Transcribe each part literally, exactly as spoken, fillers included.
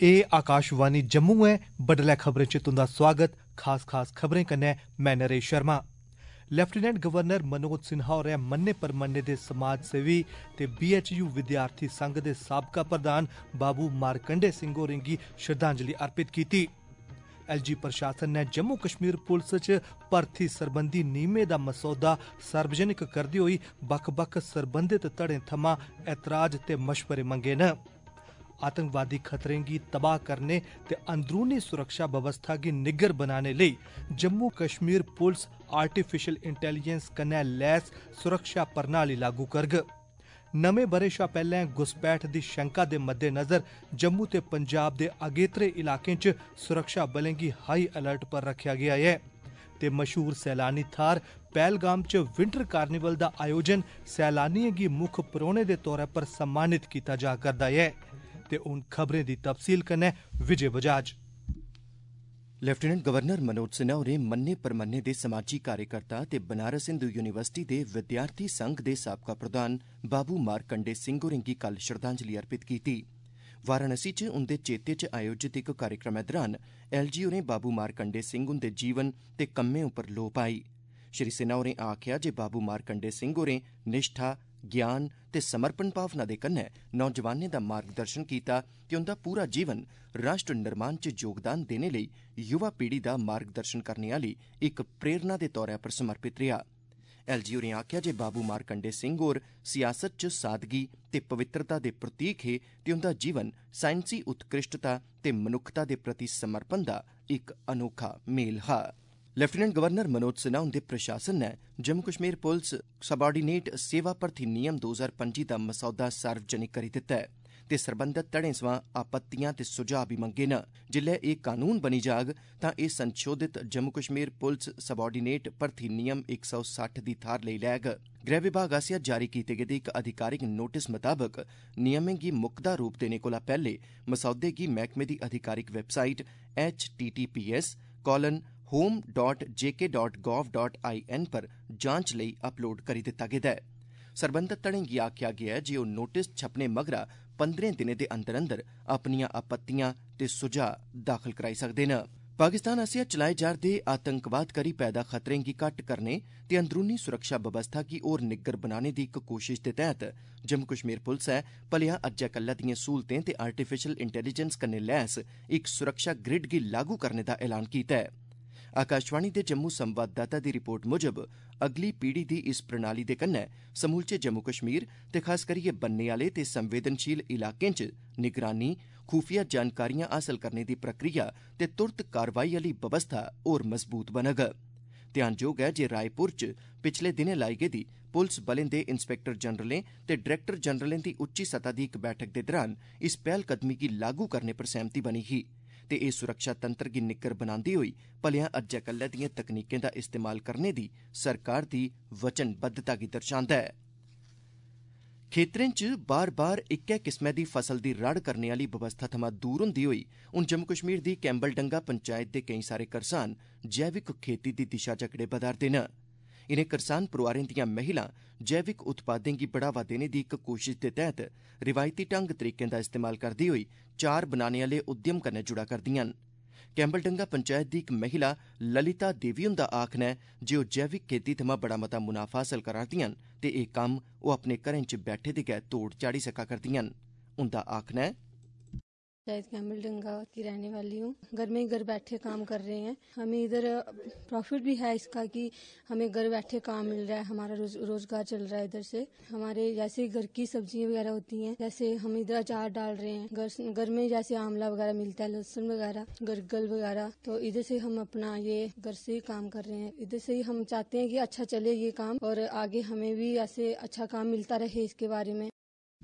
ए आकाशवाणी जम्मू है। बडलै खबरें च तुंदा स्वागत। खास खास खबरें कन्नै मैं नरेश शर्मा। लेफ्टिनेंट गवर्नर मनोज सिन्हा होरें मन्ने परमन्ने दे समाज सेवी ते बी एच यू विद्यार्थी संघ दे साबका प्रधान बाबू मारकंडे सिंह होरें गी श्रद्धांजलि अर्पित कीती। एल जी प्रशासन ने जम्मू कश्मीर पुलिस च भर्थी सरबंधी नियमें दा मसौदा सार्वजनिक करदे होई बक्ख बक्ख सरबंधित धड़ें थमां ऐतराज ते मशवरे मंगे न। आतंकवादी खतरें गी तबाह करने ते अंदरूनी सुरक्षा व्यवस्था गी निग्गर बनाने लेई Jammu Kashmir police artificial intelligence कन्नै लैस सुरक्षा प्रणाली लागू करग। नमें ब'रे शा पैह्लें घुसपैठ दी शंका दे मद्देनजर जम्मू ते पंजाब दे अगेत्रे इलाकें च सुरक्षा बलें गी हाई अलर्ट पर रखेआ गेआ ऐ ते मशहूर सैलानी थाह्र पहलगाम च विंटर कार्निवल दा आयोजन सैलानियें गी मुक्ख परौह्ने दे तौरा पर सम्मानित कीता जा करदा ऐ। ते हुन खबरें दी तफसील कन्नै विजय बजाज। लेफ्टिनेंट गवर्नर मनोज सिन्हा होरें मन्ने परमन्ने दे समाजी कार्यकर्ता ते बनारस हिंदू यूनिवर्सिटी दे विद्यार्थी संघ दे साबका प्रधान बाबू मारकंडे सिंह होरें गी कल श्रद्धांजलि अर्पित कीती। वाराणसी च उंदे चेते च आयोजित इक कार्यक्रम दौरान एल जी होरें बाबू मारकंडे सिंह हुंदे जीवन ते कम्में उप्पर लोऽ पाई। श्री सिन्हा होरें आखेआ जे बाबू मारकंडे सिंह होरें निष्ठा, ज्ञान ते समर्पण भावना दे कन्नै नौजवानें दा मार्गदर्शन कीता ते उंदा पूरा जीवन राष्ट्र निर्माण च योगदान देने लेई युवा पीढ़ी दा मार्गदर्शन करने आह्ली इक प्रेरणा दे तौरा पर समर्पित रेहा। एल जी होरें आखेआ जे बाबू मारकंडे सिंह होर सियासत च सादगी ते पवित्रता दे प्रतीक हे ते उंदा जीवन साइंसी उत्कृष्टता ते मनुक्खता दे प्रति समर्पण दा इक अनोखा मेल हा। लेफ्टिनेंट गवर्नर मनोज सिन्हा हुंदे प्रशासन ने जम्मू कश्मीर पुलिस सबआर्डीनेट सेवा भर्थी नियम दो हज़ार पंजी दा मसौदा सार्वजनिक करी दित्ता ऐ ते सरबंधत धड़ें सवां आपत्तियां ते सुझाऽ बी मंगे न। जिल्लै एह् कानून बनी जाग तां एह् संशोधित जम्मू कश्मीर पुलिस सबआर्डीनेट भर्थी नियम इक सौ सट्ठ दी थाह्र लेई लैग। गृह विभाग आसेआ जारी कीते गेदे इक अधिकारिक नोटिस मताबक नियमें गी मुकदा रूप देने कोला पैह्ले मसौदे गी मैह्कमे दी अधिकारिक website H T T P S colon home dot J K dot gov dot I N पर जांच लेई अपलोड करी दित्ता गेदा ऐ। सरबंधत धड़ें गी आखेआ गेआ ऐ जे ओह् नोटिस छपने मगरा पंद्रहें दिनें दे अंदर अंदर अपनियां आपत्तियां ते सुझाऽ दाखल कराई सकदे न। पाकिस्तान आसेआ चलाए जा'रदे आतंकवाद करी पैदा खतरें गी घट्ट करने ते अंदरूनी सुरक्षा बवस्था गी होर निग्गर बनाने दी इक कोशश दे तैह्त जम्मू कश्मीर पुलसै भलेआं अज्जै कल्लै दिएं स्हूलतें ते आर्टिफिशियल इंटेलीजेंस कन्नै लैस इक सुरक्षा ग्रिड गी लागू करने दा ऐलान कीता ऐ। आकाशवाणी दे जम्मू संवाददाता दी रिपोर्ट मुजब अगली पीढ़ी दी इस प्रणाली दे कन्नै समूलचे जम्मू कश्मीर ते खास करियै बन्ने आह्ले ते संवेदनशील इलाकें च निगरानी, खुफिया जानकारियां हासल करने दी प्रक्रिया ते तुरत कार्रवाई आह्ली बवस्था होर मजबूत बनग। ध्यानजोग ऐ जे रायपुर च पिछले दिनें लाई गेदी पुलस बलें दे इंस्पैक्टर जनरलें ते डायरेक्टर जनरलें दी उच्ची सतह दी इक बैठक दे दौरान इस पैह्लकदमी गी लागू करने पर सैह्मति बनी ही ते एह् सुरक्षा तंत्र गी निग्गर बनांदे होई भलेआं अज्जै कल्लै दिएं तकनीकें दा इस्तेमाल करने दी सरकार दी वचनबद्धता गी दर्शांदा ऐ। खेत्तरें च बार बार इक्कै किस्मै दी फसल दी रड़ करने आह्ली बवस्था थमां दूर होंदे होई हून जम्मू कश्मीर दी कैंबलडंगा पंचायत दे केईं सारे करसान जैविक खेती दी दिशा च अगड़े बधा'रदे न। इनें करसान परोआरें दियां महिलां जैविक उत्पादें गी बढ़ावा देने दी इक कोशश दे तैह्त रिवायती ढंग तरीकें दा इस्तेमाल करदे होई चार बनाने आह्ले उद्यम कन्नै जुड़ा करदियां न। कैंबलडंगा पंचायत दी इक महिला ललिता देवी हुंदा आखना ऐ जे ओह् जैविक खेती थमां बड़ा मता मुनाफा हासल करा'रदियां न ते एह् कम्म ओह् अपने घरें च बैठे दे गै तोड़ चाढ़ी सका करदियां न। उंदा आखना है शायद कैंबलडंगा की रहने वाली हूँ। घर में घर बैठे काम कर रहे हैं। हमें इधर प्रॉफिट भी है इसका कि हमें घर बैठे काम मिल रहा है, हमारा रोज, रोजगार चल रहा है। इधर से हमारे जैसे घर की सब्जियां वगैरह होती हैं, जैसे हम इधर अचार डाल रहे हैं, घर घर में जैसे आंवला वगैरह मिलता है, लहसुन वगैरह, गरगल वगैरह, तो इधर से हम अपना ये घर से ही काम कर रहे हैं। इधर से ही हम चाहते हैं कि अच्छा चले ये काम और आगे हमें भी ऐसे अच्छा काम मिलता रहे इसके बारे में।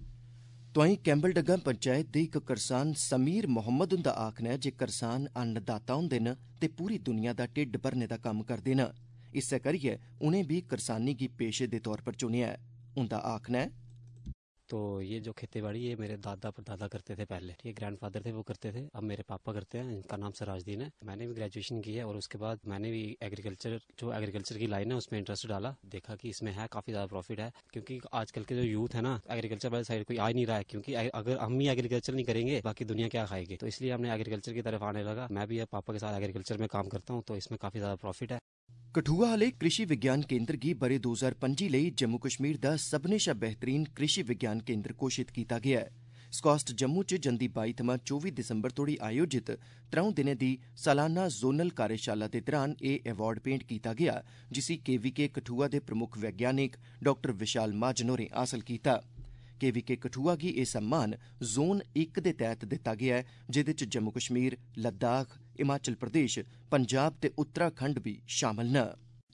तोआईं कैंबलडंगा पंचायत दे इक करसान समीर मोहम्मद हुंदा आखना ऐ जे करसान अन्नदाता हुंदे न ते पूरी दुनिया दा ढिड्ड भरने दा कम्म करदे न। इस्सै करियै उनें बी करसानी गी पेशे दे तौर पर चुनेआ ऐ। उंदा आखना ऐ तो ये जो खेती बाड़ी ये मेरे दादा परदादा करते थे पहले, ये ग्रैंडफादर थे वो करते थे, अब मेरे पापा करते हैं, इनका नाम सराजदीन है। मैंने भी ग्रेजुएशन की है और उसके बाद मैंने भी एग्रीकल्चर जो एग्रीकल्चर की लाइन है उसमें इंटरेस्ट डाला, देखा कि इसमें है काफ़ी ज़्यादा प्रॉफिट है, क्योंकि आजकल के जो यूथ है ना एग्रीकल्चर वाली साइड कोई आ नहीं रहा है, क्योंकि अगर हम ही एग्रीकल्चर नहीं करेंगे बाकी दुनिया क्या खाएगी, तो इसलिए हमने एग्रीकल्चर की तरफ आने लगा। मैं भी पापा के साथ एग्रीकल्चर में काम करता हूँ, तो इसमें काफ़ी ज़्यादा प्रॉफिट है। कठुआ आह्ले कृषि विज्ञान केंद्र गी ब'रे दो हज़ार पंजी लेई जम्मू कश्मीर दा सभनें शा बेहतरीन कृषि विज्ञान केंद्र घोषित कीता गेआ ऐ। स्कॉस्ट जम्मू च जंदी बाई थमां चौबी दिसंबर तोड़ी आयोजित त्र'ऊं दिनें दी सालाना जोनल कार्यशाला दे दरान एह् अवार्ड भेंट कीता गेआ, जिसी केवीके कठुआ दे प्रमुख वैज्ञानिक डाक्टर विशाल महाजन होरें हासल कीता। केवीके कठुआ गी एह् सम्मान जोन इक दे तैह्त दित्ता गेआ ऐ, जेह्दे च जम्मू कश्मीर, लद्दाख, हिमाचल प्रदेश, पंजाब ते उत्तराखंड बी शामल न।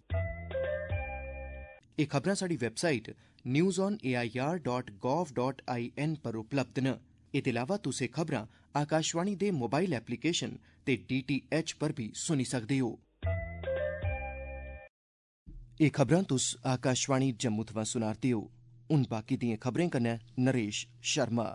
एह् खबरां साढ़ी website news on A I R dot gov dot I N पर उपलब्ध न। एह्दे अलावा तुस एह् खबरां आकाशवाणी दे मोबाइल एप्लीकेशन ते डी टी एच पर भी सुनी सकदे हो। एह् खबरां तुस आकाशवाणी जम्मू थमां सुना'रदे हो। हुन बाकी दिएं खबरें कन्नै नरेश शर्मा।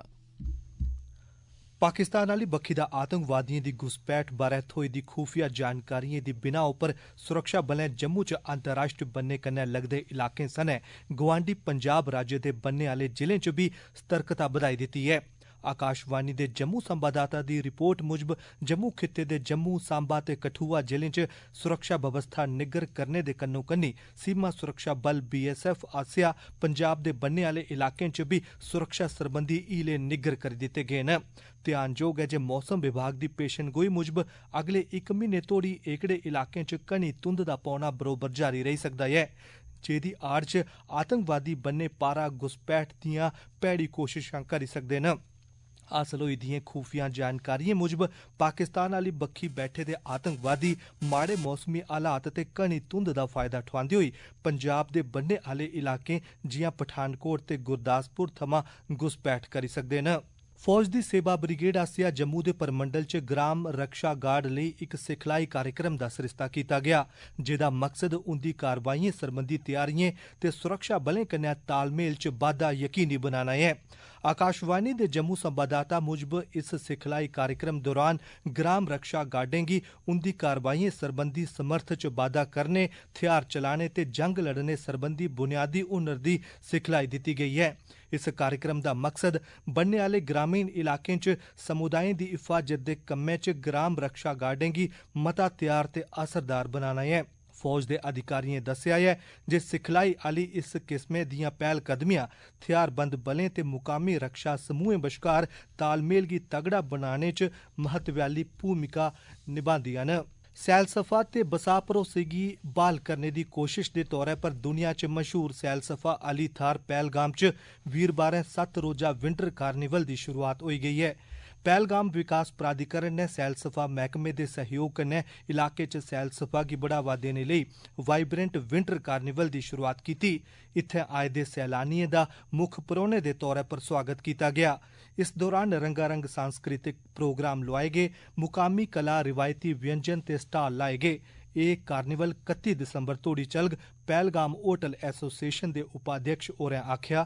पाकिस्तान आह्ली बक्खी दा आतंकवादिएं दी घुसपैठ बारै थ्होई दी खुफिया जानकारिएं दी बिनाह् उप्पर सुरक्षा बलें जम्मू च अंतर्राष्ट्रीय बन्ने कन्नै लगदे इलाकें सनै गवांडी पंजाब राज्य दे बन्ने आह्ले जिलें च बी सतर्कता बधाई दित्ती ऐ। आकाशवाणी दे जम्मू संवाददाता दी रिपोर्ट मुजब जम्मू खित्ते दे जम्मू, सांबा ते कठुआ जिलें च सुरक्षा बवस्था निग्गर करने दे कन्नो कन्नी सीमा सुरक्षा बल बी एस एफ आसेआ पंजाब दे बन्ने आह्ले इलाकें च बी सुरक्षा सरबंधी हीले निग्गर करी दित्ते गे न। ध्यानजोग ऐ जे मौसम विभाग दी पेशनगोई मुजब अगले इक म्हीने तोड़ी एह्कड़े इलाकें च घनी धुंध दा पौना बरोबर जारी रेही सकदा ऐ, जेह्दी आड़ च आतंकवादी बन्ने पारा घुसपैठ दियां भैड़ी कोशशां करी सकदे न। हासल होई दिएं खुफिया जानकारिएं मुजब पाकिस्तान आह्ली बक्खी बैठे दे आतंकवादी माड़े मौसमी हालात ते घनी धुंध दा फायदा ठोआंदे होई पंजाब दे बन्ने आह्ले इलाकें जियां पठानकोट ते गुरदासपुर थमां घुसपैठ करी सकदे न। फौज दी सेवा ब्रिगेड आसेआ जम्मू दे परमंडल च ग्राम रक्षा गार्ड लेई इक सिखलाई कार्यक्रम दा सरिस्ता कीता गेआ, जेह्दा मकसद उंदी कारवाइएं सरबंधी तैयारिएं ते सुरक्षा बलें कन्नै तालमेल च बाद्दा यकीनी बनाना ऐ। आकाशवाणी दे जम्मू संवाददाता मुजब इस सिखलाई कार्यक्रम दौरान ग्राम रक्षा गार्डें गी उंदी कारवाइएं सरबंधी समर्थ च बाद्दा करने, थेहार चलाने ते जंग लड़ने सरबंधी बुनियादी हुनर दी सिखलाई दित्ती गेई ऐ। इस कार्यक्रम दा मकसद बन्ने आह्ले ग्रामीण इलाकें च समुदायें दी हिफाजत दे कम्मै च ग्राम रक्षा गार्डें गी मता त्यार ते असरदार बनाना ऐ। फौज दे अधिकारिएं दस्सेआ ऐ जे सिखलाई आह्ली इस किस्मै दियां पैह्लकदमियां थेहारबंद बलें ते मुकामी रक्षा समूहें बश्कार तालमेल गी तगड़ा बनाने च महत्वै आह्ली भूमिका निभांदियां न। सैलसफा ते बसाह भरोसे गी ब्हाल करने दी कोशिश दे तौरा पर दुनिया च मशहूर सैलसफा आह्ली थाह्र पहलगाम च वीरवारें सत्त रोजा विंटर कार्निवल दी शुरुआत होई गेई ऐ। पहलगाम विकास प्राधिकरण ने सैलसफा मैह्कमे दे सहयोग कन्नै इलाके च सैलसफा गी बढ़ावा देने लेई वाइब्रेंट विंटर कार्निवल दी शुरुआत कीती। इत्थै आए दे सैलानिएं दा मुक्ख परौह्ने दे तौरा पर स्वागत कीता गेआ। इस दौरान रंगारंग सांस्कृतिक प्रोग्राम लोआए गे, मुकामी कला, रिवायती व्यंजन ते स्टाल लाए गे। एह् कार्निवल कत्ती दिसंबर तोड़ी चलग। पहलगाम होटल एसोसिएशन दे उपाध्यक्ष होरें आखेआ,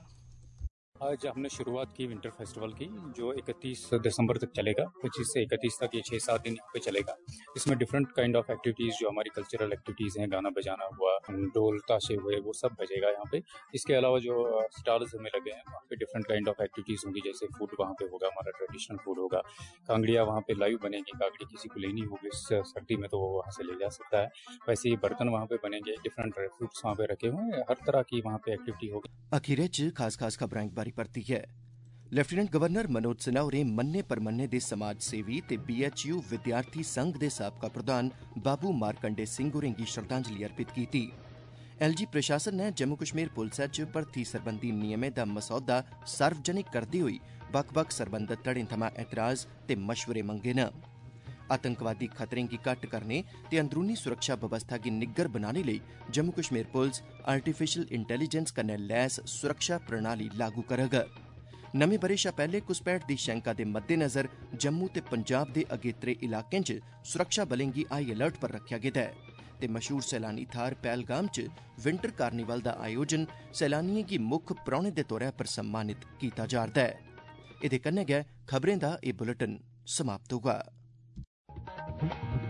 आज हमने शुरुआत की विंटर फेस्टिवल की, जो इकतीस दिसंबर तक चलेगा। पच्चीस से इकतीस तक ये छः सात दिन यहाँ पे चलेगा। इसमें डिफरेंट काइंड ऑफ एक्टिविटीज़, जो हमारी कल्चरल एक्टिविटीज़ हैं, गाना बजाना हुआ, ढोल ताशे हुए, वो सब बजेगा यहाँ पे। इसके अलावा जो स्टॉल्स हमें लगे हैं, वहाँ पे डिफरेंट काइंड ऑफ एक्टिविटीज़ होंगी, जैसे फूड वहाँ पे होगा, हमारा ट्रेडिशनल फूड होगा। कांगड़िया वहाँ पे लाइव बनेंगी, कांगड़ी किसी को लेनी होगी इस सर्दी में तो वो वहाँ से ले जा सकता है। वैसे ही बर्तन वहाँ पे बनेंगे, डिफरेंट ड्राई फ्रूट्स वहाँ पे रखे हुए हैं, हर तरह की वहाँ पे एक्टिविटी होगी। अखीरे च खास खास खबरां इक बारी परती है। लेफ्टिनेंट गवर्नर मनोज सिन्हा होरें मन्ने परमन्ने दे समाज सेवी ते बी एच यू विद्यार्थी संघ दे साबका प्रधान बाबू मारकंडे सिंह होरें गी श्रद्धांजलि अर्पित कीती। एल जी प्रशासन ने जम्मू कश्मीर पुलसै च भर्थी सरबंधी नियमें दा मसौदा सार्वजनिक करदे होई बक्ख-बक्ख सरबंधत धड़ें थमां एतराज ते मशवरे मंगे न। आतंकवादी खतरें गी घट्ट करने ते अंदरूनी सुरक्षा बवस्था गी निग्गर बनाने लेई जम्मू कश्मीर पुलस आर्टिफिशियल इंटैलीजेंस कन्नै लैस सुरक्षा प्रणाली लागू करग। नमें ब'रे शा पैह्ले घुसपैठ दी शैंका दे मद्देनज़र जम्मू ते पंजाब दे अगेत्रे इलाकें च सुरक्षा बलें गी हाई अलर्ट पर रखेआ गेदा ऐ ते मशहूर सैलानी थाह्र पहलगाम च विंटर कार्निवल दा आयोजन सैलानियें गी मुक्ख परौह्ने दे तौरा पर सम्मानित कीता जा'रदा ऐ। एह्दे कन्नै गै खबरें दा एह् बुलेटिन समाप्त होगा।